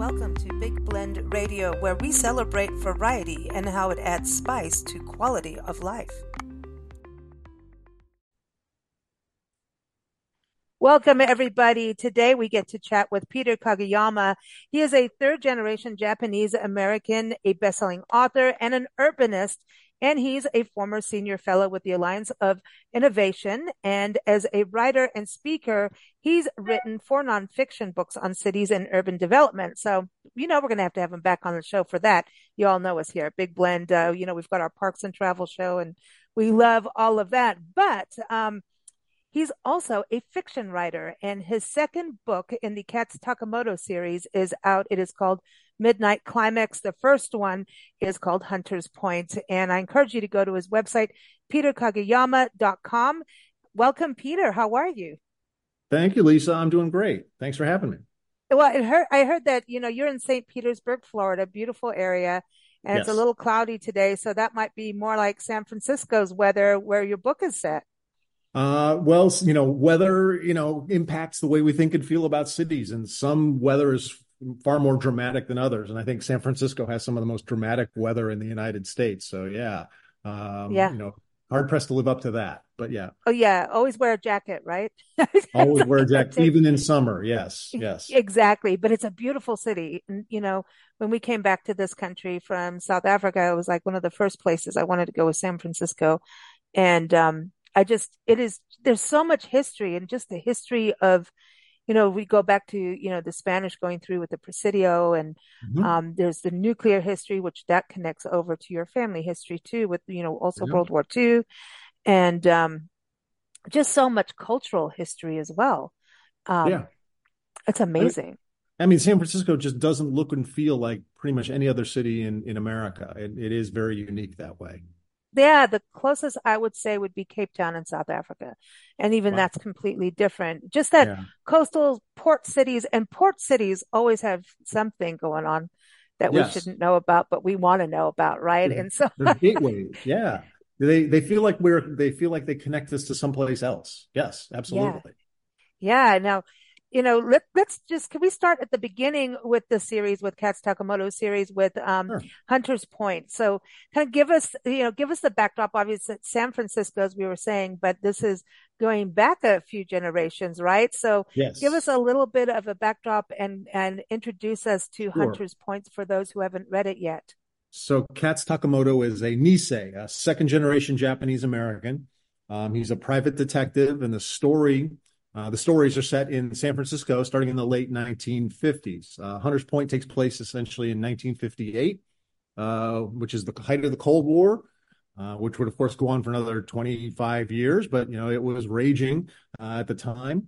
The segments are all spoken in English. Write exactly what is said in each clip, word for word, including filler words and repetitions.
Welcome to Big Blend Radio, where we celebrate variety and how it adds spice to quality of life. Welcome, everybody. Today we get to chat with Peter Kageyama. He is a third-generation Japanese-American, a best-selling author, and an urbanist, and he's a former senior fellow with the Alliance of Innovation. And as a writer and speaker, he's written four nonfiction books on cities and urban development. So, you know, we're going to have to have him back on the show for that. You all know us here at Big Blend. Uh, you know, we've got our Parks and Travel show, and we love all of that. But, um, he's also a fiction writer, and his second book in the Katz Takamoto series is out. It is called Midnight Climax. The first one is called Hunter's Point, and I encourage you to go to his website, peter kageyama dot com. Welcome, Peter. How are you? Thank you, Lisa. I'm doing great. Thanks for having me. Well, it heard, I heard that, you know, you're in Saint Petersburg, Florida, beautiful area, and Yes. it's a little cloudy today, so that might be more like San Francisco's weather where your book is set. Uh, well, you know, weather, you know, impacts the way we think and feel about cities, and some weather is far more dramatic than others. And I think San Francisco has some of the most dramatic weather in the United States. So yeah, um, Yeah. you know, hard pressed to live up to that. But yeah, Oh, yeah. Always wear a jacket, right? always wear a jacket, Take- even in summer. Yes, yes. Exactly. But it's a beautiful city. And, you know, when we came back to this country from South Africa, it was like one of the first places I wanted to go was San Francisco. And, um, I just, it is, there's so much history, and just the history of, you know, we go back to, you know, the Spanish going through with the Presidio, and, Mhm. um, there's the nuclear history, which that connects over to your family history too, with, you know, also Yeah. World War Two, and, um, just so much cultural history as well. Um, Yeah. it's I mean, amazing. I mean, San Francisco just doesn't look and feel like pretty much any other city in, in America. It, it is very unique that way. Yeah, the closest I would say would be Cape Town in South Africa. And even Wow. that's completely different. Just that Yeah. coastal port cities, and port cities always have something going on that we Yes. shouldn't know about, but we want to know about, right? They're, And so, they're gateways. Yeah. They they feel like we're they feel like they connect us to someplace else. Yes, yeah, absolutely. yeah. Now, you know, let, let's just, can we start at the beginning with the series, with Katz Takamoto series, with um, Sure. Hunter's Point? So kind of give us, you know, give us the backdrop. Obviously, San Francisco, as we were saying, but this is going back a few generations, right? So give us Yes. a little bit of a backdrop, and, and introduce us to Sure. Hunter's Point for those who haven't read it yet. So Katz Takamoto is a Nisei, a second generation Japanese American. Um, he's a private detective, and the story uh, the stories are set in San Francisco starting in the late nineteen fifties. Uh, Hunter's Point takes place essentially in nineteen fifty-eight, uh, which is the height of the Cold War, uh, which would, of course, go on for another twenty-five years. But, you know, it was raging uh, at the time.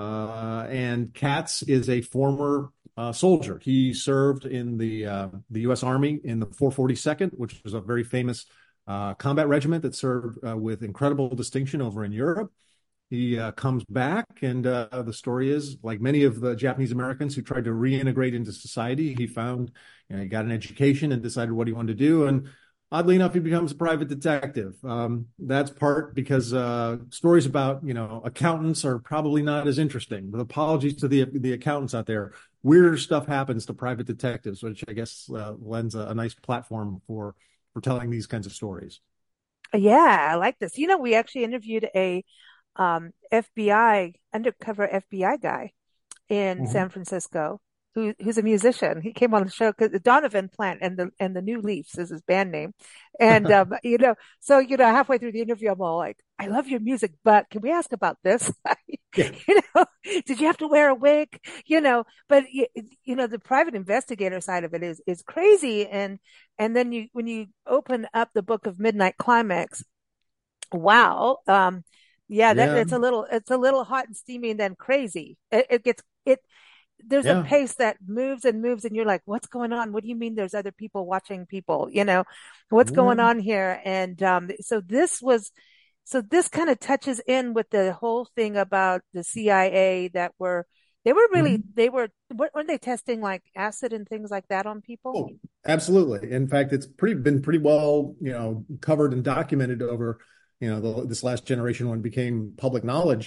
Uh, and Katz is a former uh, soldier. He served in the uh, the U S Army in the four forty-second, which was a very famous uh, combat regiment that served uh, with incredible distinction over in Europe. He uh, comes back, and uh, the story is, like many of the Japanese Americans who tried to reintegrate into society, he found, you know, he got an education and decided what he wanted to do. And oddly enough, he becomes a private detective. Um, that's part because uh, stories about, you know, accountants are probably not as interesting. But apologies to the the accountants out there. Weirder stuff happens to private detectives, which I guess uh, lends a, a nice platform for for telling these kinds of stories. Yeah, I like this. You know, we actually interviewed a um, F B I, undercover F B I guy in Mhm. San Francisco, who who's a musician. He came on the show because Donovan Plant, and the and the New Leafs is his band name. And um, you know, so you know, halfway through the interview, I'm all like, "I love your music, but can we ask about this? Yeah. You know, did you have to wear a wig? You know, but you, you know, the private investigator side of it is is crazy. And and then you when you open up the book of Midnight Climax, wow, um, yeah, that Yeah. it's a little it's a little hot and steamy, and then crazy. It, it gets it. There's a Yeah. pace that moves and moves, and you're like, what's going on? What do you mean there's other people watching people? You know, what's Yeah. going on here? And um, so this was, so this kind of touches in with the whole thing about the C I A that were, they were really, Mhm. they were, what were they testing, like acid and things like that on people? Oh, absolutely. In fact, it's pretty been pretty well, you know, covered and documented over, you know, the, this last generation when it became public knowledge.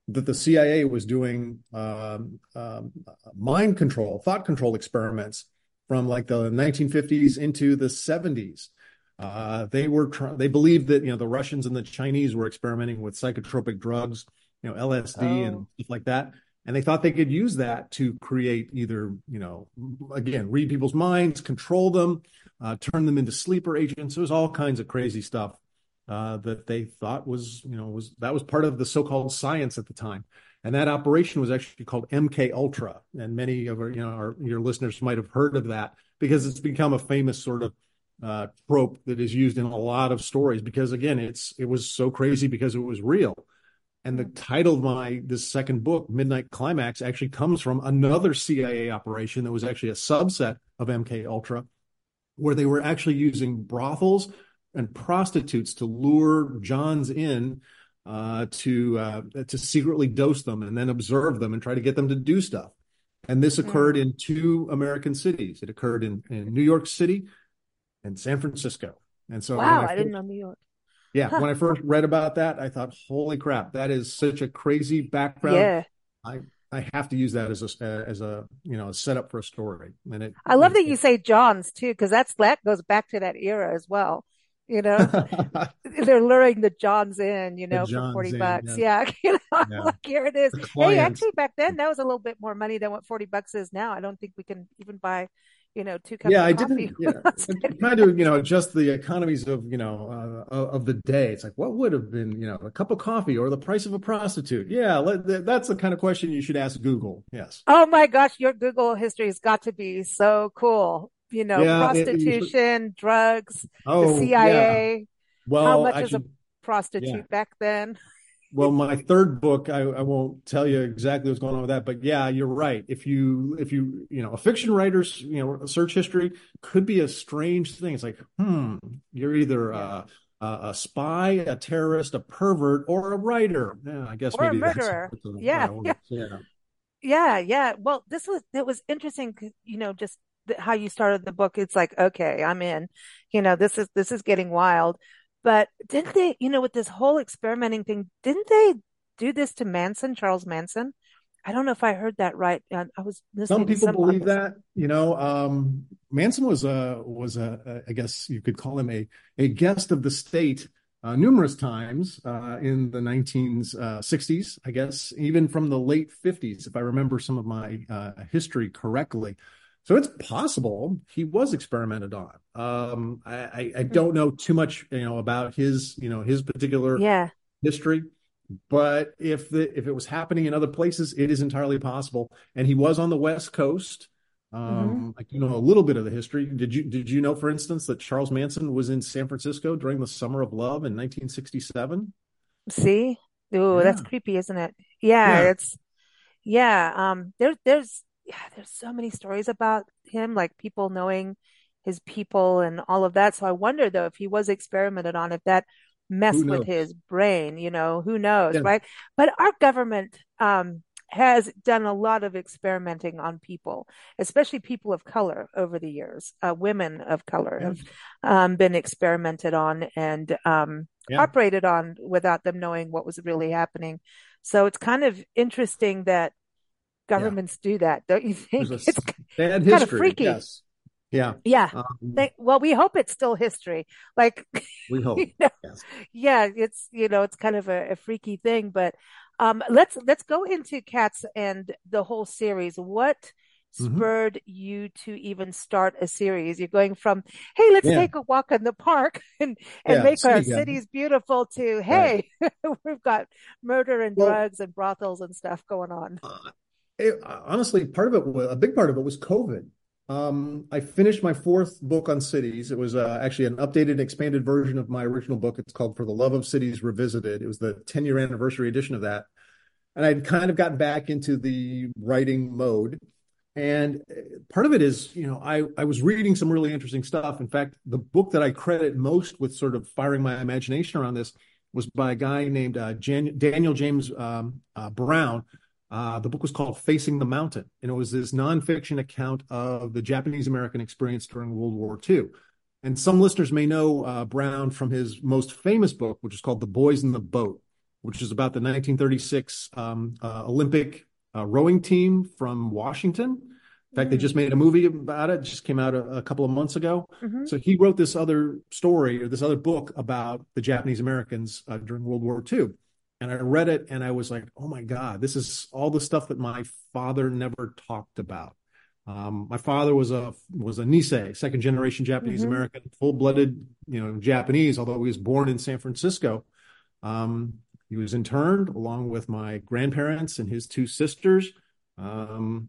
that the C I A was doing um, um, mind control, thought control experiments from like the nineteen fifties into the seventies. Uh, they were tr- they believed that you know the Russians and the Chinese were experimenting with psychotropic drugs, you know L S D and Oh. stuff like that, and they thought they could use that to create either you know again read people's minds, control them, uh, turn them into sleeper agents. There was all kinds of crazy stuff uh, that they thought was you know was that was part of the so-called science at the time. And that operation was actually called M K Ultra, and many of our you know our your listeners might have heard of that because it's become a famous sort of uh, trope that is used in a lot of stories because again it's it was so crazy because it was real. And the title of my this second book, Midnight Climax, actually comes from another C I A operation that was actually a subset of M K Ultra, where they were actually using brothels and prostitutes to lure Johns in uh, to uh, to secretly dose them and then observe them and try to get them to do stuff. And this occurred Mm. in two American cities. It occurred in, in New York City and San Francisco. And so when Wow, I I didn't first, know New York. yeah, Huh. when I first read about that, I thought, holy crap, that is such a crazy background. Yeah. I I have to use that as a as a you know a setup for a story. And it I love it, that you say Johns too, because that's that goes back to that era as well. You know, it they're luring the Johns in, you the know, for John's forty in, bucks. yeah, Yeah. You know, I'm yeah, like, here it is. the Hey, clients. actually back then that was a little bit more money than what forty bucks is now. I don't think we can even buy, you know, two cups Yeah, of I coffee didn't, you with know, us trying to, anymore. you know, adjust the economies of, you know, uh, of the day. It's like, what would have been, you know, a cup of coffee or the price of a prostitute? Yeah, let, that's the kind of question you should ask Google. Yes. Oh my gosh, your Google history has got to be so cool. You know, Yeah. It, it usually, prostitution, drugs, the oh, yeah. C I A. How Well, much is a actually, yeah. prostitute back then? Well, my third book, I, I won't tell you exactly what's going on with that, but yeah, you're right. If you, if you, you know, a fiction writer's, you know, search history could be a strange thing. It's like, hmm, you're either Yeah. a, a, a spy, a terrorist, a pervert, or a writer. Yeah, I guess Or a maybe that's murderer. how Yeah. it Yeah. works. Yeah. Yeah. Yeah. Well, this was, it was interesting, 'cause, you know, just the, how you started the book. It's like, okay, I'm in, you know, this is, this is getting wild. But didn't they, you know, with this whole experimenting thing, didn't they do this to Manson, Charles Manson? I don't know if I heard that right. I, I was Some listening to people some believe podcast. that, you know, um, Manson was a was a, I guess you could call him a a guest of the state uh, numerous times uh, in the nineteen sixties, I guess, even from the late fifties, if I remember some of my uh, history correctly. So it's possible he was experimented on. Um, I, I I Hmm. don't know too much, you know, about his, you know, his particular Yeah. history. But if the if it was happening in other places, it is entirely possible. And he was on the West Coast. Hmm. Um, I do know a little bit of the history. Did you did you know, for instance, that Charles Manson was in San Francisco during the Summer of Love in nineteen sixty-seven? See? Ooh, that's Yeah, creepy, isn't it? Yeah, yeah. it's yeah. Um, there, there's yeah, there's so many stories about him, like people knowing his people and all of that. So I wonder though if he was experimented on, if that Who messed with knows? his brain, you know, who knows, Yeah, right? But our government um has done a lot of experimenting on people, especially people of color over the years. Uh, women of color yeah, have um, been experimented on and um, yeah, operated on without them knowing what was really happening. So it's kind of interesting that yeah. governments do that, don't you There's a think? It's s- bad kind of history. freaky. Yes. Yeah. Yeah. Um, They, well, we hope it's still history. Like, we you hope. know, Yes. yeah, it's, you know, it's kind of a, a freaky thing, but um, let's let's go into Cats and the whole series. What Hmm. spurred you to even start a series? You're going from, hey, let's Yeah. take a walk in the park and and Yeah. make our City guy. cities beautiful to, Right. hey, we've got murder and Well, drugs and brothels and stuff going on. uh, it, honestly, part of it, was, a big part of it was COVID. Um, I finished my fourth book on cities. It was uh, actually an updated, expanded version of my original book. It's called For the Love of Cities Revisited. It was the ten year anniversary edition of that. And I'd kind of gotten back into the writing mode. And uh, part of it is, you know, I, I was reading some really interesting stuff. In fact, the book that I credit most with sort of firing my imagination around this was by a guy named uh, Jan- Daniel James um, uh, Brown. Uh, the book was called Facing the Mountain, and it was this nonfiction account of the Japanese American experience during World War two. And some listeners may know uh, Brown from his most famous book, which is called The Boys in the Boat. which is about the nineteen thirty-six um, uh, Olympic uh, rowing team from Washington. In fact, they just made a movie about it. It just came out a, a couple of months ago. Mm-hmm. So he wrote this other story or this other book about the Japanese Americans uh, during World War Two. And I read it and I was like, oh my God, this is all the stuff that my father never talked about. Um, my father was a was a Nisei, second generation Japanese Mm-hmm. American, full blooded, you know, Japanese, although he was born in San Francisco. Um, he was interned along with my grandparents and his two sisters. Um,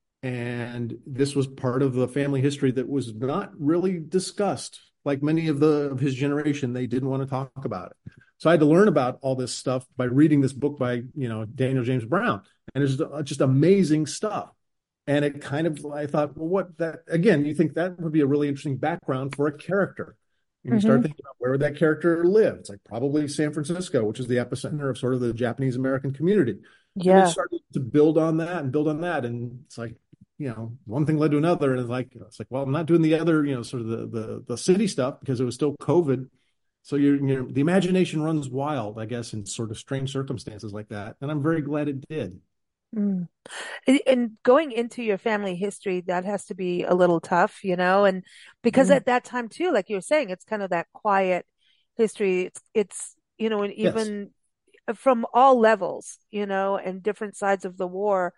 and this was part of the family history that was not really discussed. Like many of the of his generation, they didn't want to talk about it. So I had to learn about all this stuff by reading this book by, you know, Daniel James Brown. And it's just amazing stuff. And it kind of, I thought, well, what that, again, you think that would be a really interesting background for a character. And you start Mm-hmm. thinking about where would that character live? It's like probably San Francisco, which is the epicenter of sort of the Japanese American community. And it Yeah. started to build on that and build on that. And it's like, you know, one thing led to another. And it's like, it's like, well, I'm not doing the other, you know, sort of the, the, the city stuff because it was still COVID. So you're, you know, the imagination runs wild, I guess, in sort of strange circumstances like that. And I'm very glad it did. Mm. And and going into your family history, that has to be a little tough, you know, and because Mhm. at that time too, like you were saying, it's kind of that quiet history. It's, it's, you know, and Yes. even from all levels, you know, and different sides of the war,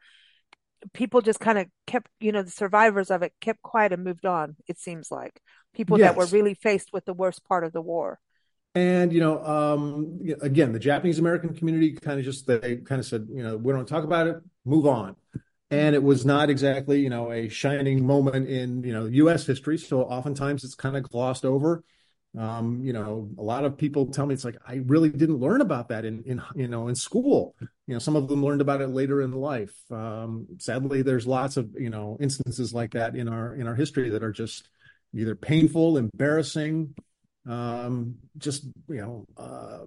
people just kind of kept, you know, the survivors of it kept quiet and moved on, it seems like. People that were Yes. really faced with the worst part of the war. And, you know, um, you know, again, the Japanese American community kind of just, they kind of said, you know, we don't talk about it, move on. And it was not exactly, you know, a shining moment in, you know, U S history. So oftentimes it's kind of glossed over. Um, you know, a lot of people tell me it's like, I really didn't learn about that in, in, you know, in school. You know, some of them learned about it later in life. Um, sadly, there's lots of, you know, instances like that in our, in our history that are just either painful, embarrassing, um, just, you know, uh,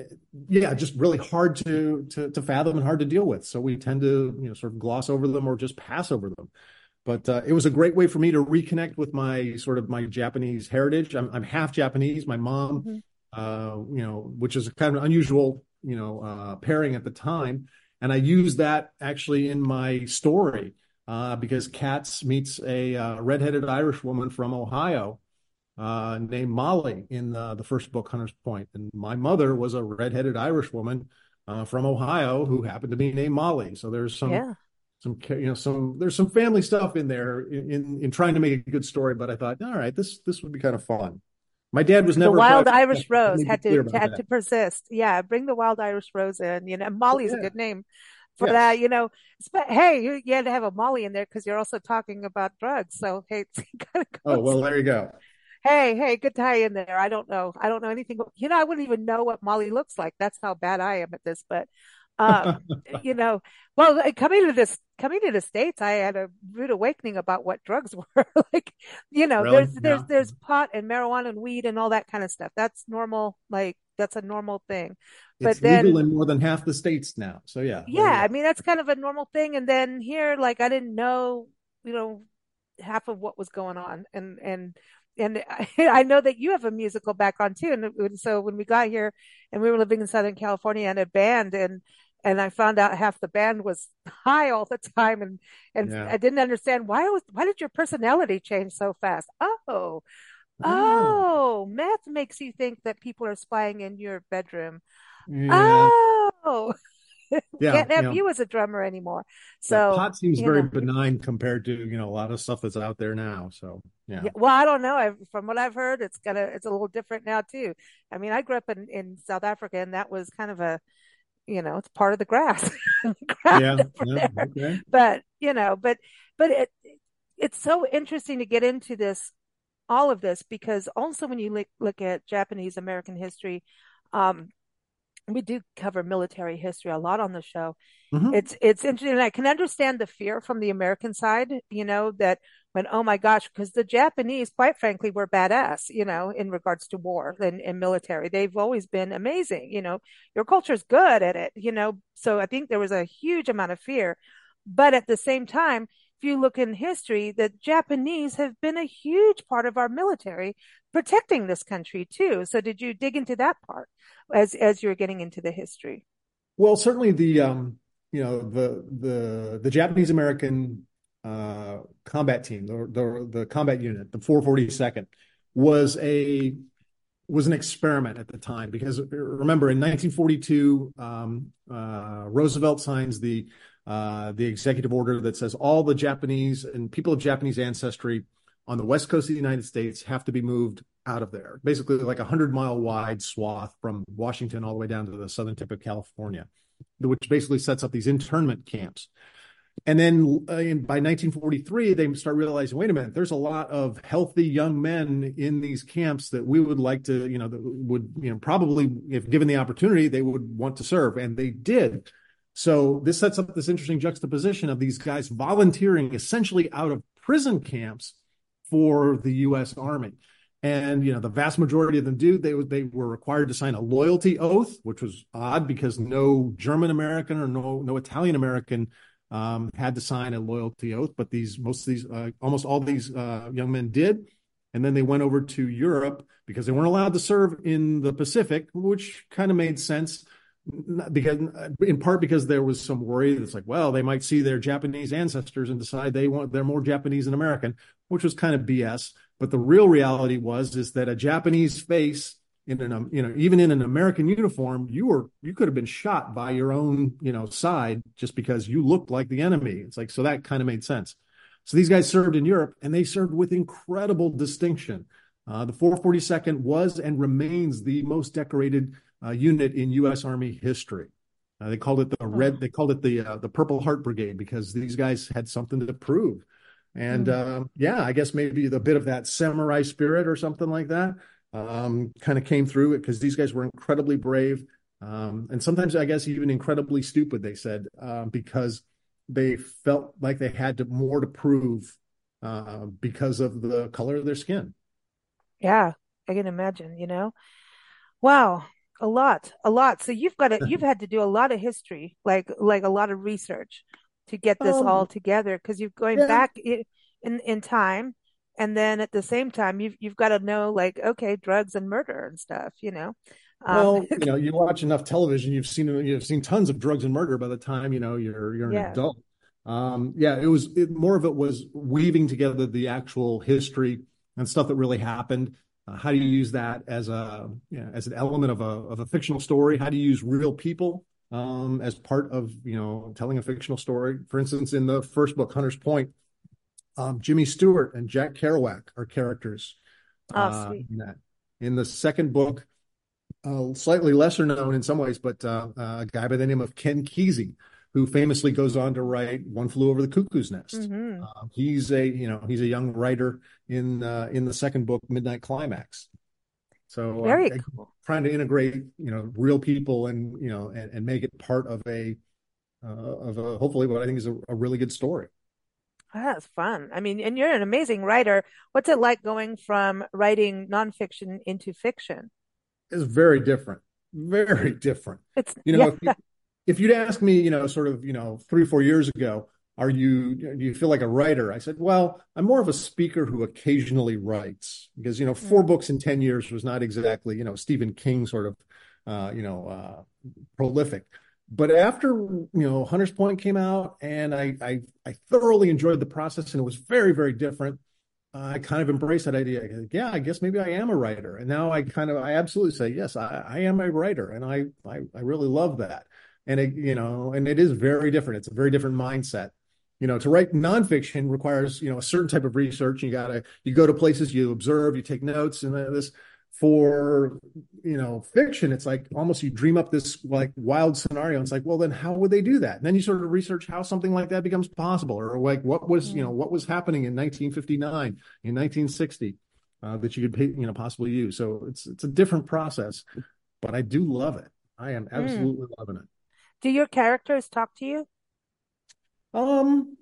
yeah, just really hard to, to, to fathom and hard to deal with. So we tend to, you know, sort of gloss over them or just pass over them. But uh, it was a great way for me to reconnect with my sort of my Japanese heritage. I'm, I'm half Japanese. My mom, Mm-hmm. uh, you know, which is a kind of unusual, you know, uh, pairing at the time. And I used that actually in my story uh, because Katz meets a uh, redheaded Irish woman from Ohio uh, named Molly in uh, the first book, Hunter's Point. And my mother was a redheaded Irish woman uh, from Ohio who happened to be named Molly. So there's some Yeah. some you know some there's some family stuff in there in, in in trying to make a good story. But I thought, all right, this this would be kind of fun. My dad was The never a wild private Irish detective. Let rose me be had to clear about had that. to persist. Yeah, bring the wild Irish rose in. You know, Oh, Molly's a yeah. good name for that. Yes. You know, but hey, you, you had to have a Molly in there because you're also talking about drugs. So hey, it kind of Oh, goes. well, there you go. Hey, hey, good tie in there. I don't know. I don't know anything. You know, I wouldn't even know what Molly looks like. That's how bad I am at this. But, um, you know, well, like, coming to this, coming to the States, I had a rude awakening about what drugs were. Like, you know, Really? there's, there's, Yeah. there's pot and marijuana and weed and all that kind of stuff. That's normal. Like, that's a normal thing. But It's legal then, in more than half the states now. So yeah, there yeah, you I go. mean, that's kind of a normal thing. And then here, like, I didn't know, you know, half of what was going on. And, and, and I, I know that you have a musical background too. And, and so when we got here and we were living in Southern California and a band and, and I found out half the band was high all the time and, and Yeah. I didn't understand why was, why did your personality change so fast? Oh, Oh, oh, meth makes you think that people are spying in your bedroom. yeah. Oh, Yeah. can't You have know, you as a drummer anymore. yeah. So, Pot seems you very know, benign compared to, you know, a lot of stuff that's out there now. So yeah. yeah, well, I don't know. I, from what I've heard, it's gonna it's a little different now too. I mean, I grew up in in South Africa, and that was kind of a, you know, it's part of the grass, grass Yeah. over Yeah. there. Okay. But you know, but but it it's so interesting to get into this all of this because also when you look look at Japanese American history, um, we do cover military history a lot on the show. Hmm. It's it's interesting. I can understand the fear from the American side, you know, that when, oh my gosh, because the Japanese, quite frankly, were badass, you know, in regards to war and, and military. They've always been amazing, you know, your culture's good at it, you know. So I think there was a huge amount of fear. But at the same time, if you look in history, the Japanese have been a huge part of our military protecting this country too. So did you dig into that part as as you're getting into the history? Well, certainly the um, you know the the the Japanese American uh, combat team, the, the the combat unit, the four forty-second, was a was an experiment at the time because remember in nineteen forty-two, um, uh, Roosevelt signs the uh, the executive order that says all the Japanese and people of Japanese ancestry on the west coast of the United States have to be moved out of there. Basically, like a hundred mile wide swath from Washington all the way down to the southern tip of California, which basically sets up these internment camps. And then uh, in, by nineteen forty-three, they start realizing, wait a minute, there's a lot of healthy young men in these camps that we would like to, you know, that would, you know, probably, if given the opportunity, they would want to serve. And they did. So this sets up this interesting juxtaposition of these guys volunteering essentially out of prison camps for the U S Army. And, you know, the vast majority of them do. They, they were required to sign a loyalty oath, which was odd because no German American or no, no Italian American um, had to sign a loyalty oath. But these, most of these, uh, almost all these uh, young men did. And then they went over to Europe because they weren't allowed to serve in the Pacific, which kind of made sense. Because, in part because there was some worry that's like, well, they might see their Japanese ancestors and decide they want they're more Japanese than American, which was kind of B S. But the real reality was is that a Japanese face in an you know even in an American uniform, you were you could have been shot by your own you know side just because you looked like the enemy. It's like so that kind of made sense. So these guys served in Europe and they served with incredible distinction. Uh, the four forty-second was and remains the most decorated Uh, unit in U S Army history. Uh, they called it the red. They called it the uh, the Purple Heart Brigade because these guys had something to prove. And mm. uh, yeah, I guess maybe the bit of that samurai spirit or something like that um, kind of came through it because these guys were incredibly brave um, and sometimes I guess even incredibly stupid. They said uh, because they felt like they had to, more to prove uh, because of the color of their skin. Yeah, I can imagine. You know, wow. A lot, a lot. So you've got to, you've had to do a lot of history, like like a lot of research to get this Um, all together because you're going yeah. back in, in in time, and then at the same time you've you've got to know like okay, drugs and murder and stuff, you know. Um, Well, you know, you watch enough television, you've seen you've seen tons of drugs and murder by the time, you know, you're you're an yeah. adult. Um, yeah, it was it, more of it was weaving together the actual history and stuff that really happened. Uh, how do you use that as a you know, as an element of a of a fictional story? How do you use real people um, as part of you know telling a fictional story? For instance, in the first book, Hunter's Point, um, Jimmy Stewart and Jack Kerouac are characters Oh, uh, sweet. in that. In the second book, uh, slightly lesser known in some ways, but uh, uh, a guy by the name of Ken Kesey, who famously goes on to write One Flew Over the Cuckoo's Nest. Mm-hmm. Uh, he's a you know he's a young writer in uh, in the second book, Midnight Climax. So Very uh, cool. trying to integrate you know real people and you know and, and make it part of a uh, of a hopefully what I think is a, a really good story. That's fun. I mean, and you're an amazing writer. What's it like going from writing nonfiction into fiction? It's very different, very different. It's You know, yeah. if you, if you'd asked me, you know, sort of, you know, three, four years ago, are you, do you feel like a writer? I said, well, I'm more of a speaker who occasionally writes because, you know, four Mm. books in ten years was not exactly, you know, Stephen King sort of, uh, you know, uh, prolific. But after, you know, Hunter's Point came out and I, I, I thoroughly enjoyed the process and it was very, very different. I kind of embraced that idea. Yeah, I guess maybe I am a writer. And now I kind of, I absolutely say, yes, I, I am a writer. And I, I, I really love that. And it, you know, and it is very different. It's a very different mindset. You know, to write nonfiction requires, you know, a certain type of research. You gotta, you go to places, you observe, you take notes, and this. For, you know, fiction, it's like almost you dream up this like wild scenario. And it's like, well, then how would they do that? And then you sort of research how something like that becomes possible, or like what was, you know, Mm. what was happening in nineteen fifty-nine, in nineteen sixty, uh, that you could, you know, possibly use. So it's it's a different process, but I do love it. I am Mm. absolutely loving it. Do your characters talk to you? Um,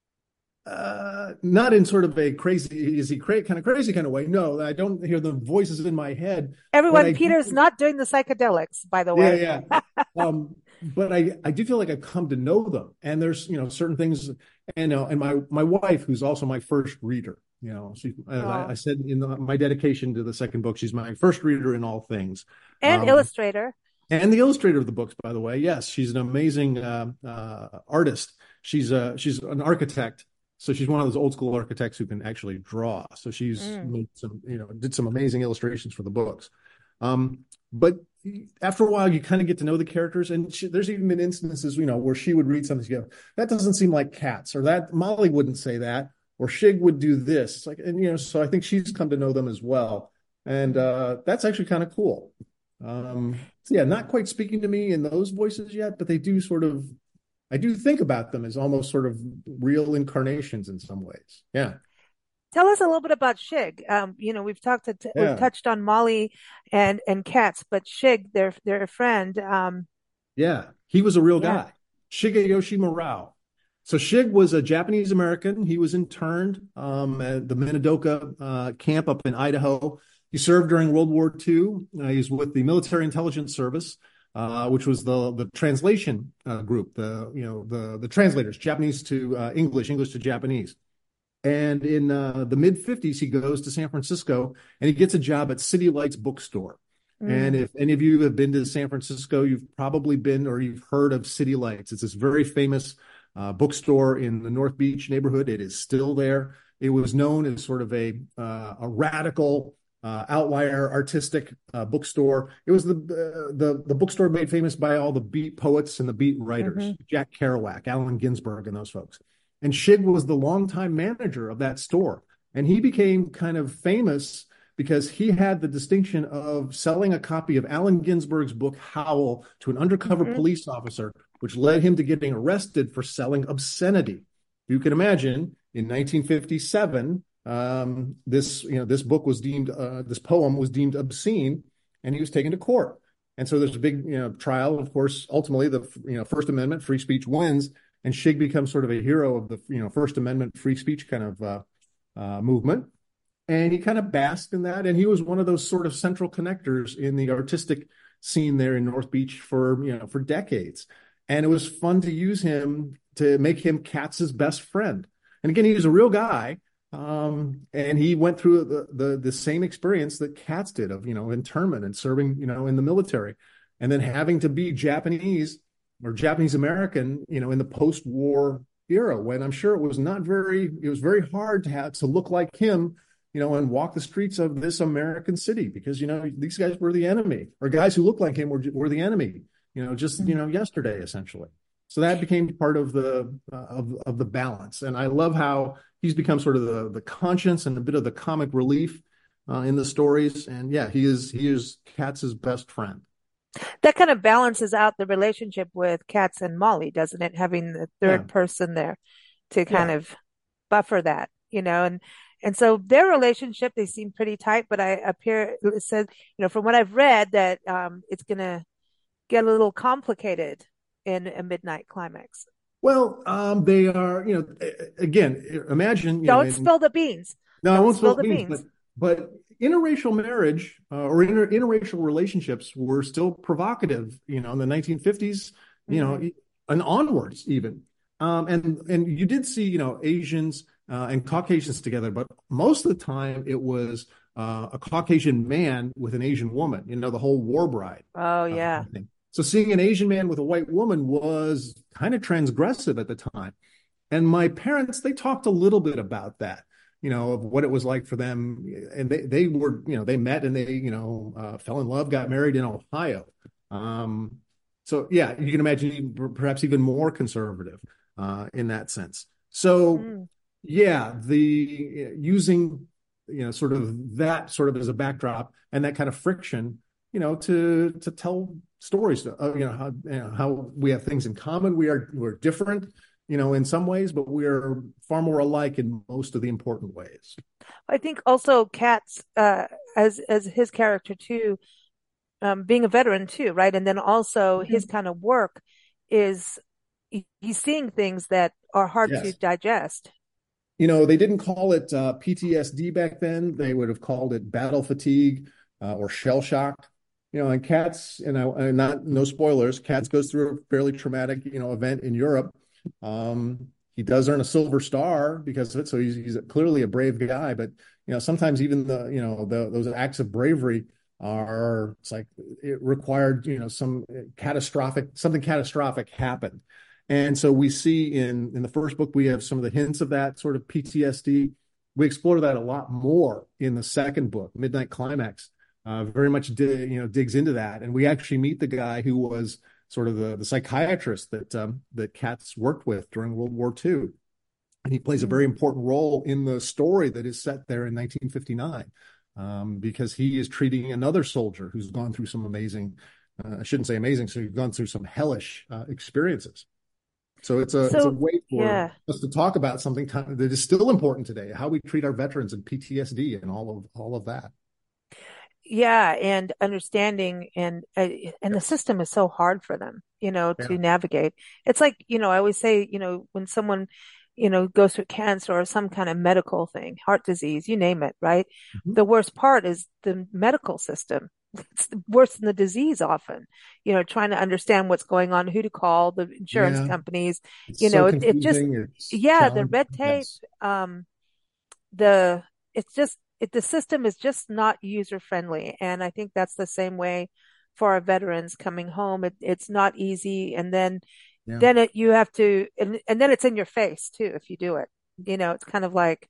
uh, not in sort of a crazy, is he cra- kind of crazy kind of way. No, I don't hear the voices in my head, but Everyone, I do. Peter's not doing the psychedelics, by the Yeah, way. yeah. Um, but I, I do feel like I've come to know them. And there's, you know, certain things, and, uh, and my, my wife, who's also my first reader, you know, she, as I, Oh, I said in the, my dedication to the second book, she's my first reader in all things. and Um, illustrator. And the illustrator of the books, by the way, yes, she's an amazing uh, uh, artist. She's a she's an architect, so she's one of those old school architects who can actually draw. So she's Mm. made some, you know, did some amazing illustrations for the books. Um, but after a while, you kind of get to know the characters, and she, there's even been instances, you know, where she would read something, and go, "That doesn't seem like Katz," or "That Molly wouldn't say that," or "Shig would do this." It's like, and you know, so I think she's come to know them as well, and uh, that's actually kind of cool. Um, so yeah, not quite speaking to me in those voices yet, but they do sort of, I do think about them as almost sort of real incarnations in some ways. Yeah. Tell us a little bit about Shig. Um, you know, we've talked to, we've Yeah. touched on Molly and and Katz, but Shig, their their friend. Um, Yeah. He was a real yeah. guy. Shigeyoshi Murao. So Shig was a Japanese American. He was interned um, at the Minidoka uh, camp up in Idaho. He served during World War Two. Uh, he was with the Military Intelligence Service, uh, which was the the translation uh, group, the you know the the translators, Japanese to uh, English, English to Japanese. And in uh, the mid fifties, he goes to San Francisco and he gets a job at City Lights Bookstore. And Mm. if any of you have been to San Francisco, you've probably been or you've heard of City Lights. It's this very famous uh, bookstore in the North Beach neighborhood. It is still there. It was known as sort of a uh, a radical uh, outlier artistic uh, bookstore. It was the, uh, the the bookstore made famous by all the beat poets and the beat writers, Hmm. Jack Kerouac, Allen Ginsberg, and those folks. And Shig was the longtime manager of that store. And he became kind of famous because he had the distinction of selling a copy of Allen Ginsberg's book, Howl, to an undercover Hmm. police officer, which led him to getting arrested for selling obscenity. You can imagine in nineteen fifty-seven, um, this, you know, this book was deemed, uh, this poem was deemed obscene, and he was taken to court. And so there's a big, you know, trial. Of course, ultimately, the you know First Amendment, free speech wins, and Shig becomes sort of a hero of the you know First Amendment free speech kind of uh, uh, movement. And he kind of basked in that, and he was one of those sort of central connectors in the artistic scene there in North Beach for you know for decades. And it was fun to use him to make him Katz's best friend. And again, he was a real guy, um, and he went through the, the the same experience that Katz did of you know internment and serving you know in the military, and then having to be Japanese or Japanese American, you know, in the post-war era when I'm sure it was not very, it was very hard to have to look like him, you know, and walk the streets of this American city because, you know, these guys were the enemy or guys who looked like him were, were the enemy, you know, just, you know, yesterday, essentially. So that became part of the, uh, of, of the balance. And I love how he's become sort of the, the conscience and a bit of the comic relief uh, in the stories. And yeah, he is, he is Katz's best friend. That kind of balances out the relationship with Katz and Molly, doesn't it? Having the Yeah. third person there to kind Yeah. of buffer that, you know, and and so their relationship, they seem pretty tight, but I appear it says, you know, from what I've read that um it's gonna get a little complicated in a midnight climax. Well, um, they are, you know, again, imagine, you know, Don't in, spill the beans. no, I Don't won't spill spill the the beans, but beans. but interracial marriage uh, or inter, interracial relationships were still provocative, you know, in the nineteen fifties, you know, Hmm. and onwards even. Um, and and you did see, you know, Asians uh, and Caucasians together, but most of the time it was uh, a Caucasian man with an Asian woman, you know, the whole war bride Oh uh, yeah. thing. So seeing an Asian man with a white woman was kind of transgressive at the time. And my parents, they talked a little bit about that, you know, of what it was like for them. And they, they were, you know, they met and they, you know, uh, fell in love, got married in Ohio. Um, so, yeah, you can imagine perhaps even more conservative uh, in that sense. So, Mm. yeah, the using, you know, sort of that sort of as a backdrop and that kind of friction, you know, to to tell stories, uh, you know, how you know, how we have things in common. We are we're different, you know, in some ways, but we're far more alike in most of the important ways. I think also Katz, uh, as as his character too, um, being a veteran too, right? And then also his kind of work is he- he's seeing things that are hard to Yes. digest. You know, they didn't call it uh, P T S D back then. They would have called it battle fatigue uh, or shell shock. You know, and Katz, you know, and not no spoilers. Katz goes through a fairly traumatic, you know, event in Europe. Um, he does earn a Silver Star because of it, so he's, he's clearly a brave guy. But you know, sometimes even the you know the, those acts of bravery are, it's like it required, you know, some catastrophic, something catastrophic happened. And so we see in in the first book, we have some of the hints of that sort of P T S D. We explore that a lot more in the second book, Midnight Climax. Uh, very much, di- you know, digs into that, and we actually meet the guy who was sort of the, the psychiatrist that um, that Katz worked with during World War Two, and he plays a very important role in the story that is set there in nineteen fifty-nine, um, because he is treating another soldier who's gone through some amazing, uh, I shouldn't say amazing, so he's gone through some hellish uh, experiences. So it's a it's a So, way for yeah. us to talk about something kind of, that is still important today, how we treat our veterans and P T S D and all of all of that. Yeah, and understanding and uh, and the Yes. system is so hard for them, you know, Yeah. to navigate. It's like, you know, I always say, you know, when someone, you know, goes through cancer or some kind of medical thing, heart disease, you name it, right? Mhm. The worst part is the medical system. It's worse than the disease often, you know, trying to understand what's going on, who to call, the insurance Yeah. companies, It's you so know, it, it just, confusing. It's yeah, the challenging. red tape, Yes. um, the it's just it, the system is just not user friendly, and I think that's the same way for our veterans coming home. It, it's not easy, and then Yeah. then it you have to and, and then it's in your face too if you do it. You know, it's kind of like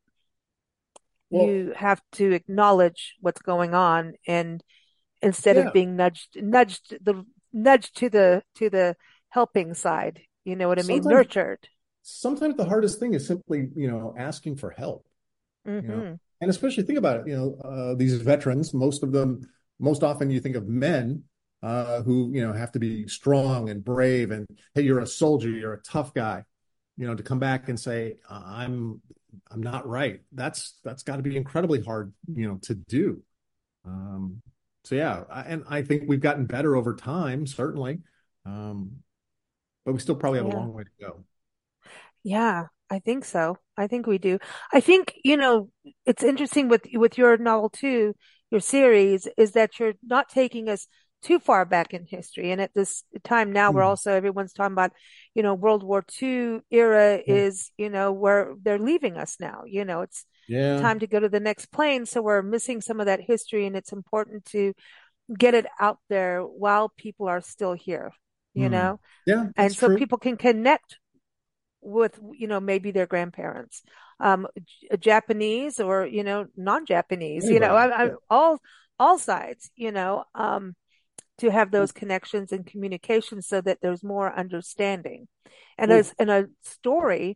Well, you have to acknowledge what's going on, and instead of yeah. being nudged nudged the nudged to the to the helping side, you know what I mean, Sometimes, nurtured. sometimes the hardest thing is simply, you know, asking for help, you know, Hmm. and especially think about it, you know, uh, these veterans, most of them, most often you think of men uh, who, you know, have to be strong and brave and, hey, you're a soldier, you're a tough guy, you know, to come back and say, I'm, I'm not right. That's, that's got to be incredibly hard, you know, to do. Um, so yeah, I, and I think we've gotten better over time, certainly. Um, but we still probably have a Yeah. long way to go. Yeah, I think so. I think we do. I think, you know, it's interesting with with your novel too, your series, is that you're not taking us too far back in history. And at this time now, we're Mm. also everyone's talking about, you know, World War Two era Yeah. is, you know, where they're leaving us now. You know, it's Yeah. time to go to the next plane. So we're missing some of that history, and it's important to get it out there while people are still here, you Mm. know, Yeah, that's and so true. people can connect with, you know, maybe their grandparents, um, J- Japanese or, you know, non-Japanese, you know, Anybody. I, I, Yeah. all, all sides, you know, um, to have those connections and communication so that there's more understanding. And Well, as in a story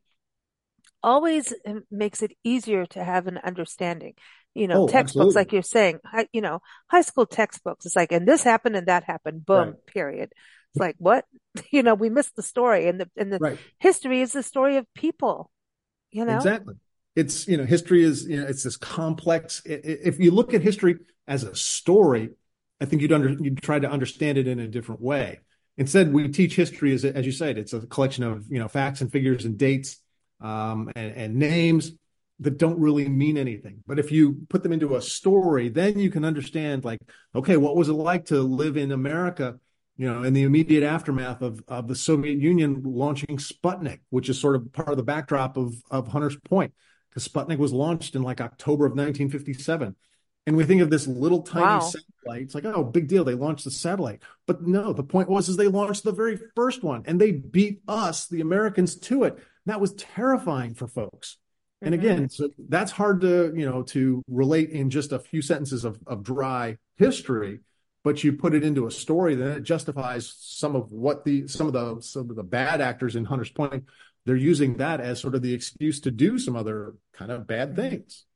always um, makes it easier to have an understanding. You know, oh, textbooks, absolutely. like you're saying, hi, you know, high school textbooks, it's like, and this happened and that happened, Right. boom, period. It's like, what? You know, we missed the story, and the and the Right. history is the story of people, you know? Exactly. It's, you know, history is, you know, it's this complex. i- i- If you look at history as a story, I think you'd under, you'd try to understand it in a different way. Instead, we teach history as, as you said, it's a collection of, you know, facts and figures and dates, um, and, and names that don't really mean anything. But if you put them into a story, then you can understand, like, okay, what was it like to live in America, you know, in the immediate aftermath of, of the Soviet Union launching Sputnik, which is sort of part of the backdrop of, of Hunter's Point, because Sputnik was launched in like October of nineteen fifty-seven. And we think of this little tiny Wow. satellite. It's like, oh, big deal. They launched the satellite. But no, the point was is they launched the very first one and they beat us, the Americans, to it. That was terrifying for folks. And Hmm. again, so that's hard to, you know, to relate in just a few sentences of, of dry history, but you put it into a story, then it justifies some of what the some of the some of the bad actors in Hunter's Point, they're using that as sort of the excuse to do some other kind of bad things.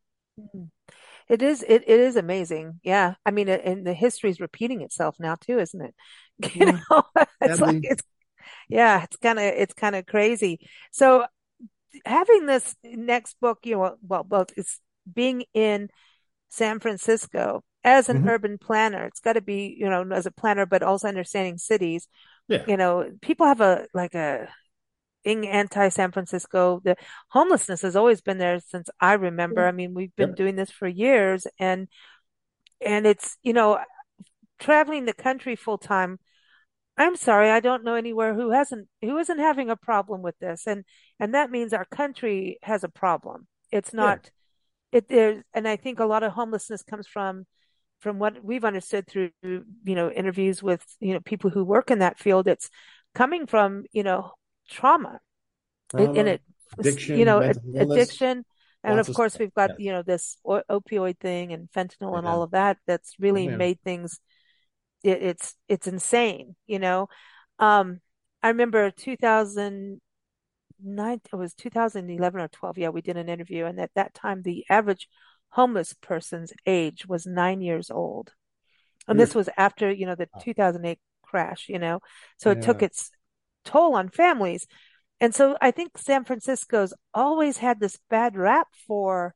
It is, it, it is amazing. Yeah. I mean, and the history is repeating itself now too, isn't it? You Yeah, know, it's like, sadly. it's, yeah, it's kind of, it's kind of crazy. So having this next book, you know, well, both it's being in San Francisco as an Mhm. urban planner. It's got to be, you know, as a planner, but also understanding cities. Yeah. You know, people have a like a being anti-San Francisco. The homelessness has always been there since I remember. I mean, we've been Yep. doing this for years, and and it's, you know, traveling the country full time. I'm sorry, I don't know anywhere who hasn't who isn't having a problem with this, and and that means our country has a problem. It's Yeah. not it there's, and I think a lot of homelessness comes from from what we've understood through, you know, interviews with, you know, people who work in that field, it's coming from, you know, trauma and Trauma, it, you addiction, know, mental illness, addiction. And lots of of course, stuff. we've got, Yes. you know, this opioid thing and fentanyl and Yeah. all of that. That's Oh, really yeah. made things, it, it's, it's insane, you know. Um, I remember two thousand nine, it was two thousand eleven or twelve. Yeah, we did an interview. And at that time, the average homeless person's age was nine years old. And this Oof. was after, you know, the two thousand eight crash, you know, so it took Yeah. its toll on families. And so I think San Francisco's always had this bad rap for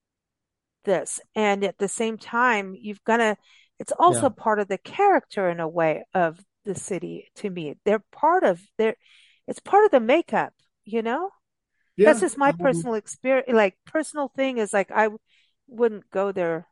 this. And at the same time, you've got to, it's Yeah. also part of the character in a way of the city to me. They're part of their, it's part of the makeup, you know? That's Yeah. just my Um, personal experience. Like personal thing is like, I wouldn't go there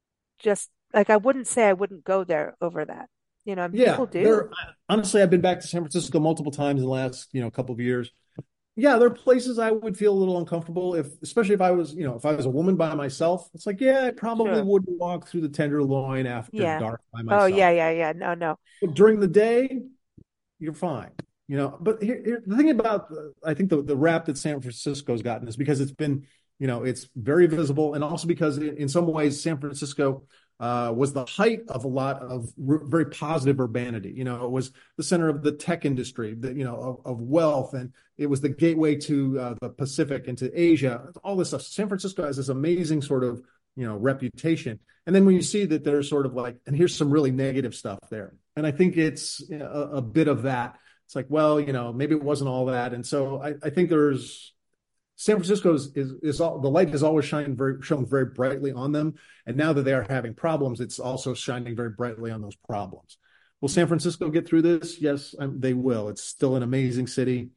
just like, I wouldn't say I wouldn't go there over that, you know, and yeah. people do. There, honestly, I've been back to San Francisco multiple times in the last, you know, couple of years. Yeah, there are places I would feel a little uncomfortable if, especially if I was, you know, if I was a woman by myself. It's like, yeah, I probably Sure. wouldn't walk through the Tenderloin after Yeah. dark by Oh, myself. yeah, yeah, yeah. No, no. But during the day, you're fine. You know, but here, here the thing about uh, I think the the rap that San Francisco's gotten is because it's been, you know, it's very visible, and also because in, in some ways San Francisco uh, was the height of a lot of r- very positive urbanity. You know, it was the center of the tech industry, the, you know, of, of wealth, and it was the gateway to uh, the Pacific and to Asia. All this stuff. San Francisco has this amazing sort of, you know, reputation. And then when you see that there's sort of like, and here's some really negative stuff there. And I think it's a, a bit of that. It's like, well, you know, maybe it wasn't all that. And so I, I think there's San Francisco is, is, is all, the light has always shined very, shown very brightly on them. And now that they are having problems, it's also shining very brightly on those problems. Will San Francisco get through this? Yes, um, they will. It's still an amazing city.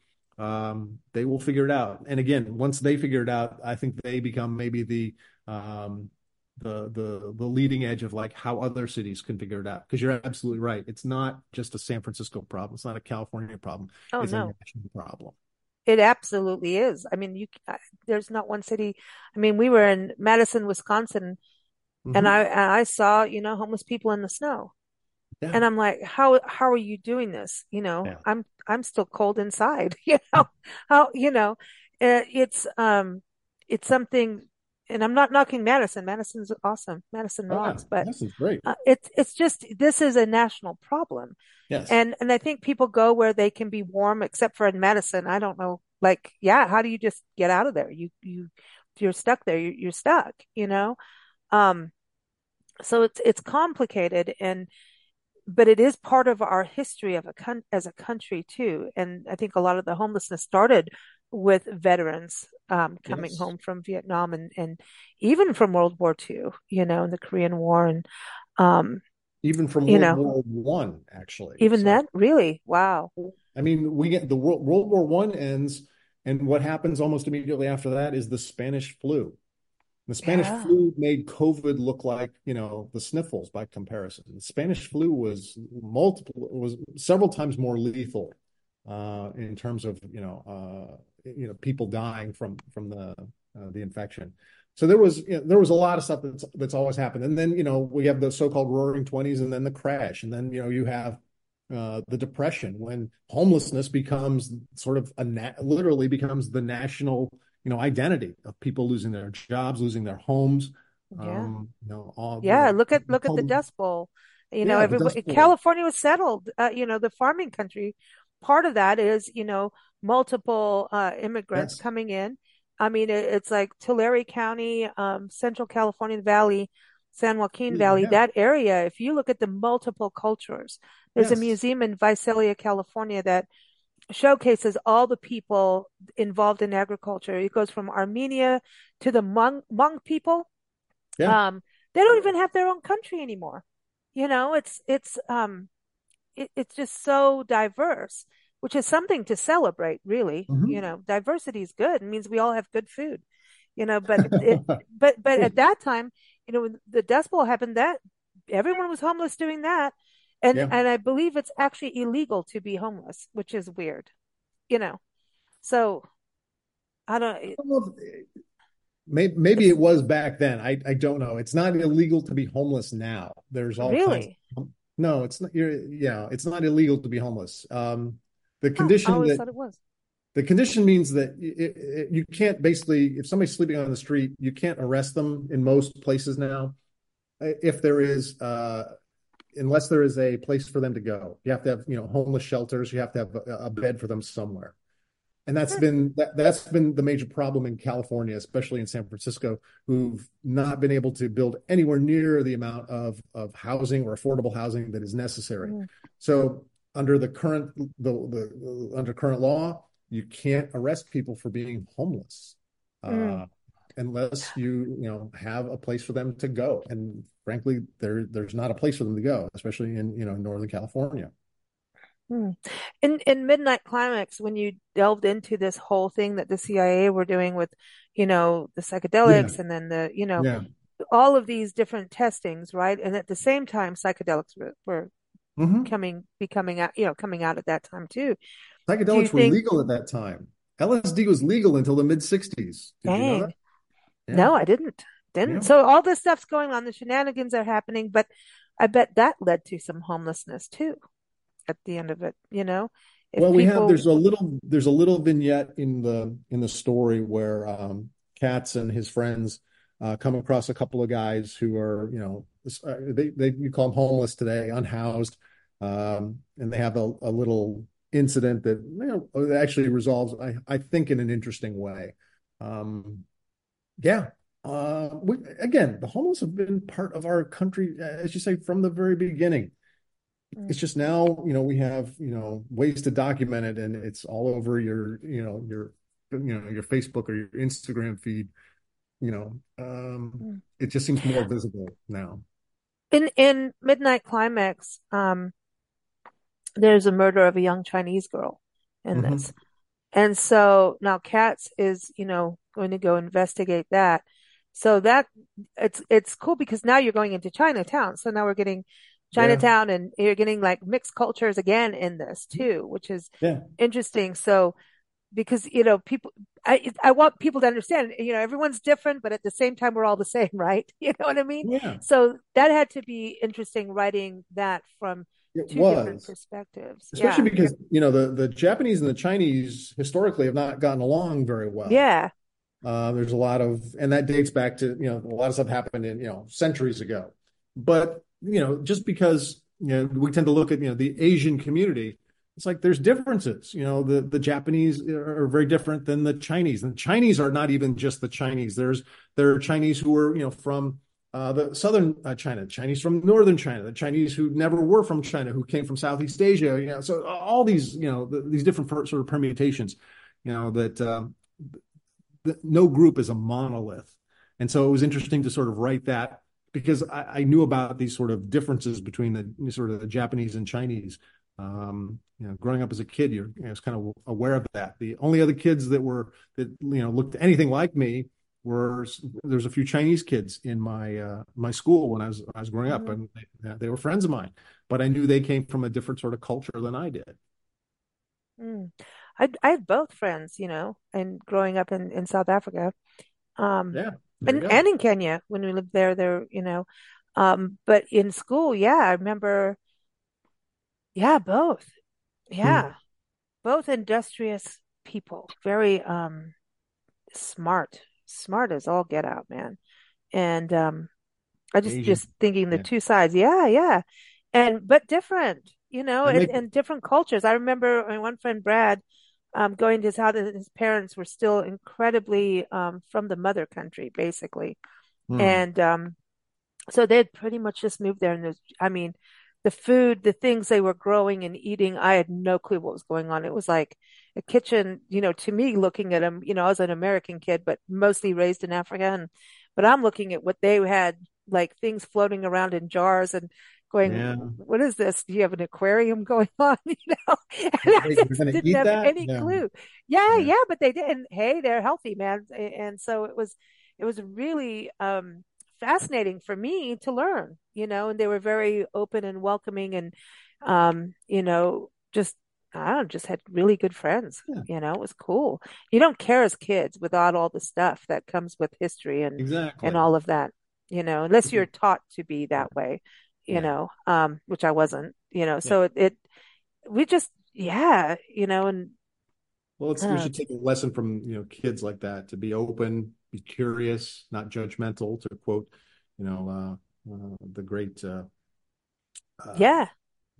Um, they will figure it out. And again, once they figure it out, I think they become maybe the um, the the the leading edge of like how other cities can figure it out. Because you're absolutely right. It's not just a San Francisco problem. It's not a California problem. Oh, It's a no. national problem. It absolutely is. I mean, you, I, there's not one city. I mean, we were in Madison, Wisconsin, and I, Hmm. and I saw, you know, homeless people in the snow. Yeah. And I'm like, how, how are you doing this? You know, Yeah. I'm, I'm still cold inside, you know, how, you know, uh, it's, um, it's something, and I'm not knocking Madison. Madison's awesome. Madison Oh yeah. rocks, but, This is great. uh, it's, it's just, this is a national problem. Yes. And, and I think people go where they can be warm, except for in Madison. I don't know. Like, yeah, how do you just get out of there? You, you, you're stuck there. You, you're stuck, you know? Um, so it's, it's complicated and, but it is part of our history of a con- as a country too. And I think a lot of the homelessness started with veterans um, coming Yes. home from Vietnam and, and even from World War Two, you know, and the Korean War and um, Even from you World know, War One, actually. even So that really, wow. I mean, we get the World, World War One ends, and what happens almost immediately after that is the Spanish flu. The Spanish Yeah, flu made COVID look like, you know, the sniffles by comparison. The Spanish flu was multiple, was several times more lethal uh, in terms of, you know, uh, you know, people dying from from the uh, the infection. So there was you know, there was a lot of stuff that's that's always happened. And then, you know, we have the so-called Roaring Twenties, and then the crash, and then, you know, you have uh, the depression when homelessness becomes sort of a na- literally becomes the national you know, identity of people losing their jobs, losing their homes. yeah. Um, you know, all Yeah, the look at look at the Dust Bowl. You know, yeah, the Dust everybody Bowl. California was settled. Uh, you know, the farming country. Part of that is, you know, multiple uh, immigrants Yes. coming in. I mean, it, it's like Tulare County, um, Central California Valley, San Joaquin Valley, Yeah. that area. If you look at the multiple cultures, there's a Yes. museum in Visalia, California that showcases all the people involved in agriculture. It goes from Armenia to the Hmong, Hmong people. Yeah. Um, they don't even have their own country anymore. You know, it's it's um it, it's just so diverse, which is something to celebrate, really. You Mhm. know, diversity is good. It means we all have good food. You know, but it but but at that time, you know, when the Dust Bowl happened, that everyone was homeless doing that. And Yeah. and I believe it's actually illegal to be homeless, which is weird, you know. So I don't, I don't know if, maybe, maybe It's it was back then. I, I don't know. It's not illegal to be homeless now. There's all kinds really, of, no, it's not, you're, yeah, it's not illegal to be homeless. Um, the huh, I condition always that thought it was. the condition means that it, it, you can't basically, if somebody's sleeping on the street, you can't arrest them in most places now. If there is, uh, unless there is a place for them to go, you have to have, you know, homeless shelters. You have to have a, a bed for them somewhere. And that's Hmm, been that, that's been the major problem in California, especially in San Francisco, who've not been able to build anywhere near the amount of of housing or affordable housing that is necessary. hmm, So under the current the, the under current law, you can't arrest people for being homeless hmm. uh, unless you you know have a place for them to go. And frankly, there there's not a place for them to go, especially in you know Northern California. Hmm. In in Midnight Climax, when you delved into this whole thing that the C I A were doing with, you know, the Yeah, psychedelics and then the, you know, yeah. all of these different testings, right? And at the same time, psychedelics were, were Hmm. coming, becoming out, you know, coming out at that time too. Do you Psychedelics were think, legal at that time. L S D was legal until the mid sixties. Did you know that? dang, Yeah. no, I didn't, didn't. Yeah. So all this stuff's going on, the shenanigans are happening, but I bet that led to some homelessness too at the end of it, you know? If Well, we have people, there's a little there's a little vignette in the in the story where um Katz and his friends uh come across a couple of guys who are, you know, uh, they they you call them homeless today, unhoused. Um and they have a, a little incident that you know actually resolves, I I think, in an interesting way. Um Yeah. Uh, we, again, the homeless have been part of our country, as you say, from the very beginning. mm, It's just now, you know, we have, you know, ways to document it, and it's all over your, you know, your, you know, your Facebook or your Instagram feed. You know, um, mm. it just seems more visible now. in in Midnight Climax, um, there's a murder of a young Chinese girl in Hmm. this. And so now Katz is, you know, going to go investigate that. So that it's it's cool because now you're going into Chinatown. So now we're getting Yeah, Chinatown and you're getting like mixed cultures again in this too, which is yeah, interesting. So because, you know, people I I want people to understand, you know, everyone's different, but at the same time we're all the same, right? You know what I mean? yeah. So that had to be interesting writing that from It two different was, perspectives. especially Yeah. because you know the the Japanese and the Chinese historically have not gotten along very well. Yeah. Uh, there's a lot of, and that dates back to, you know, a lot of stuff happened in, you know, centuries ago. But, you know, just because, you know, we tend to look at, you know, the Asian community, it's like there's differences. You know, the, the Japanese are very different than the Chinese. And the Chinese are not even just the Chinese. There's, there are Chinese who are, you know, from uh, the southern uh, China, Chinese from northern China, the Chinese who never were from China, who came from Southeast Asia, you know, so all these, you know, the, these different sort of permutations, you know, that, um, no group is a monolith. And so it was interesting to sort of write that because I, I knew about these sort of differences between the sort of the Japanese and Chinese. Um, you know, growing up as a kid, you're you know, kind of aware of that. The only other kids that were that you know looked anything like me were there's a few Chinese kids in my uh, my school when I was I was growing up, Mhm. and they, they were friends of mine. But I knew they came from a different sort of culture than I did. Mm. I I had both friends, you know, and growing up in in South Africa, um, Yeah, there you and go. and in Kenya when we lived there, there, you know, um, but in school, yeah, I remember, yeah, both, Hmm. yeah, both industrious people, very um smart, smart as all get out, man, and um, I just Asian. just thinking the Yeah, two sides, yeah, yeah, and but different, you know, that and, make. and different cultures. I remember my one friend Brad, um, going to his house. His parents were still incredibly um, from the mother country, basically, Hmm. and um, so they'd pretty much just moved there. And there's, I mean, the food, the things they were growing and eating, I had no clue what was going on. It was like a kitchen, you know, to me, looking at them, you know, I was an American kid, but mostly raised in Africa, and but I'm looking at what they had, like things floating around in jars and going, Yeah. what is this? Do you have an aquarium going on? You know, and I Wait, you're just gonna didn't eat have that? any Yeah. clue. Yeah, Yeah. yeah, but they did. And hey, they're healthy, man. And so it was, it was really um fascinating for me to learn, you know, and they were very open and welcoming and um, you know, just I don't, just had really good friends. Yeah, You know, it was cool. You don't care as kids without all the stuff that comes with history and and exactly. all of that, you know, unless you're taught to be that way, you Yeah, know, um, which I wasn't, you know. yeah. So it, it we just yeah, you know, and Well, it's we uh, should take a lesson from, you know, kids like that to be open, be curious, not judgmental, to quote, you know, uh, uh, the great uh, uh, yeah.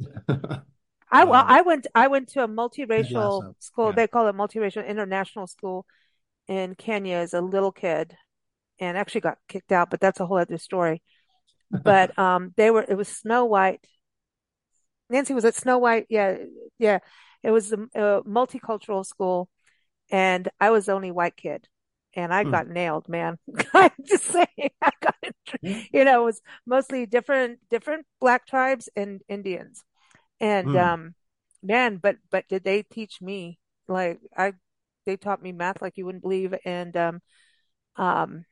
I well, um, I went I went to a Ted multiracial Lasso. school. Yeah. They call it multiracial international school in Kenya as a little kid and actually got kicked out, but that's a whole other story. But um they were it was Snow White. Nancy was at Snow White. Yeah, yeah. It was a, a multicultural school and I was the only white kid. And I Hmm. got nailed, man. I'm just saying, I got, Yeah. you know, it was mostly different, different black tribes and Indians. And, Hmm. um, man, but, but did they teach me like I, they taught me math like you wouldn't believe. And, um, um,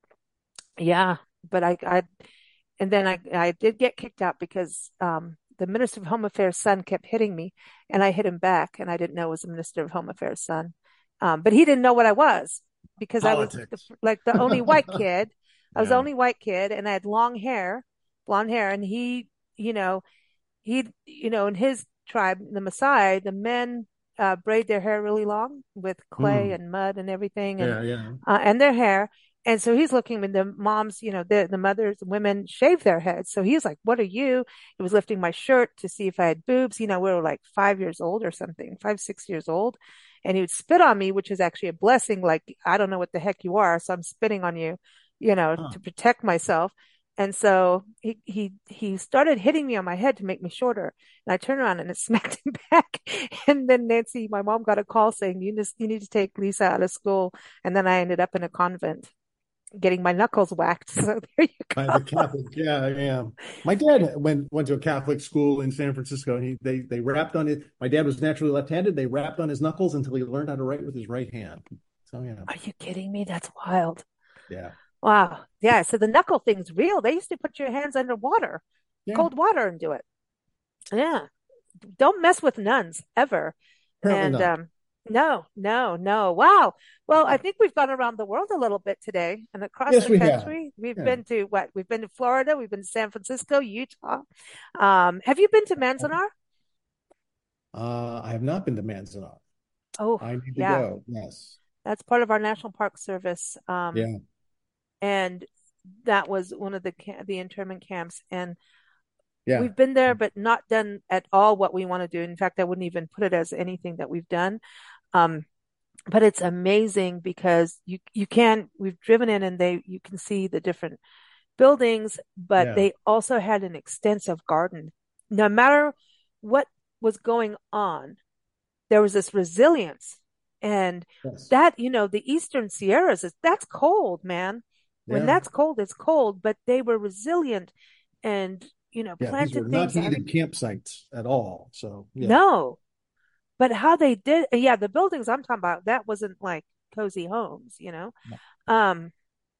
yeah, but I, I, and then I, I did get kicked out because, um, the Minister of Home Affairs' son kept hitting me and I hit him back and I didn't know it was the Minister of Home Affairs' son. Um, but he didn't know what I was because I was the, Politics. like the only white kid. I was the Yeah. only white kid and I had long hair, blonde hair. And he, you know, he, you know, in his tribe, the Maasai, the men uh, braid their hair really long with clay Hmm. and mud and everything, and Yeah. Yeah. uh, and their hair. And so he's looking when the moms, you know, the the mothers, the women shave their heads. So he's like, "What are you?" He was lifting my shirt to see if I had boobs. You know, we were like five years old or something, five, six years old. And he would spit on me, which is actually a blessing. Like, I don't know what the heck you are, so I'm spitting on you, you know, Huh. to protect myself. And so he he he started hitting me on my head to make me shorter. And I turned around and it smacked him back. And then Nancy, my mom got a call saying you just you need to take Lisa out of school. And then I ended up in a convent getting my knuckles whacked. So there you By go. the Catholic, yeah, yeah. My dad went went to a Catholic school in San Francisco, and he they they rapped on it. My dad was naturally left-handed. They rapped on his knuckles until he learned how to write with his right hand. So yeah, Are you kidding me? That's wild. yeah, Wow. Yeah. So the knuckle thing's real. They used to put your hands under water, yeah. cold water, and do it. Yeah. Don't mess with nuns ever. Apparently And not. um, no, no, no. Wow. Well, I think we've gone around the world a little bit today and across Yes, the we have. country. We've Yeah. been to what? We've been to Florida. We've been to San Francisco, Utah. Um, have you been to Manzanar? Uh, I have not been to Manzanar. Oh, I need to yeah. go. Yes. That's part of our National Park Service. Um, Yeah. and that was one of the ca- the internment camps. And Yeah. we've been there, but not done at all what we want to do. In fact, I wouldn't even put it as anything that we've done. Um, but it's amazing because you you can we've driven in and they you can see the different buildings, but Yeah. they also had an extensive garden. No matter what was going on, there was this resilience. And Yes. that, you know, the Eastern Sierras is that's cold, man. When Yeah. that's cold, it's cold, but they were resilient and, you know, Yeah. These were planted not things. I, heated campsites at all. So yeah. no, but how they did, yeah, the buildings I'm talking about, that wasn't like cozy homes, you know? Um,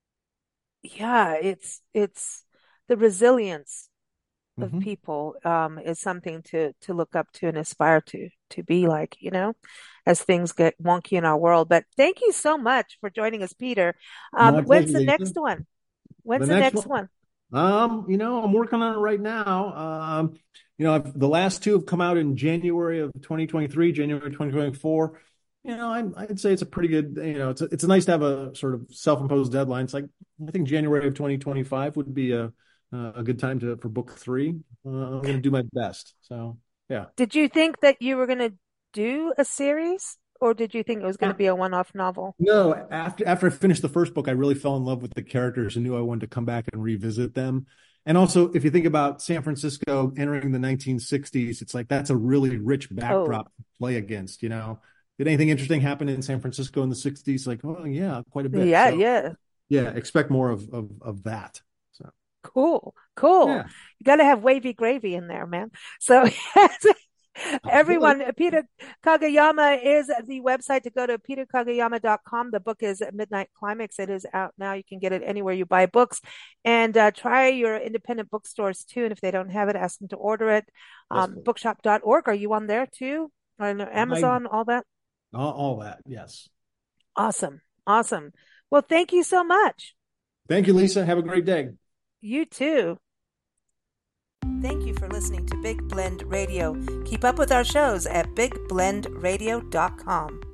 yeah, it's, it's the resilience of Hmm. people, um, is something to, to look up to and aspire to, to be like, you know, as things get wonky in our world. But thank you so much for joining us, Peter. Um, My when's pleasure, the Lisa. next one? When's The the next next one. one? Um, you know, I'm working on it right now. Um, you know, I've, the last two have come out in January of twenty twenty-three, January twenty twenty-four. You know, I, I'd say it's a pretty good, you know, it's a, it's nice to have a sort of self-imposed deadline. It's like, I think January of twenty twenty-five would be a, a good time to, for book three. Uh, I'm going to do my best. So, yeah. Did you think that you were going to do a series, or did you think it was going to be a one-off novel? No, after after I finished the first book, I really fell in love with the characters and knew I wanted to come back and revisit them. And also, if you think about San Francisco entering the nineteen sixties, it's like that's a really rich Oh, backdrop to play against, you know. Did anything interesting happen in San Francisco in the sixties? Like, oh yeah, quite a bit. yeah, So yeah. yeah, expect more of of of that. So Cool, cool. yeah, You got to have wavy gravy in there, man. So absolutely. everyone, Peter Kageyama is the website to go to peter kageyama dot com. The book is Midnight Climax. It is out now. You can get it anywhere you buy books and uh, try your independent bookstores too. And if they don't have it, ask them to order it. Yes, Um, please. bookshop dot org. Are you on there too? I know I Amazon, all that. all, all that. Yes. Awesome. Awesome. Well, thank you so much. Thank you, Lisa. Have a great day. You too. Thank you for listening to Big Blend Radio. Keep up with our shows at big blend radio dot com.